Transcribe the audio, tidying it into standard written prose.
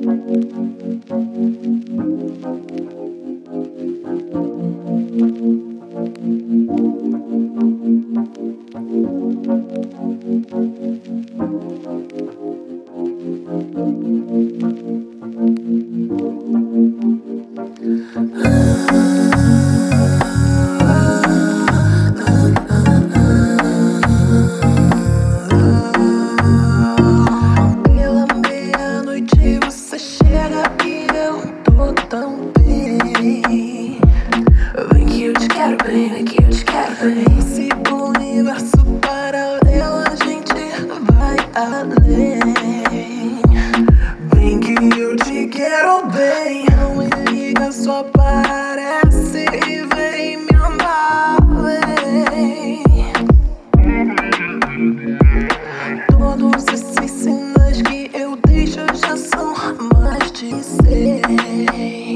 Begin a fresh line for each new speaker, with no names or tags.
Pela meia-noite você chega e eu tô tão bem. Vem que eu te quero bem, vem que eu te quero bem. Se o universo paralelo a gente vai além. Vem que eu te quero bem. Não me liga, só aparece e vem me amar, vem. Todos esses sinais que eu deixo já são mais de 100.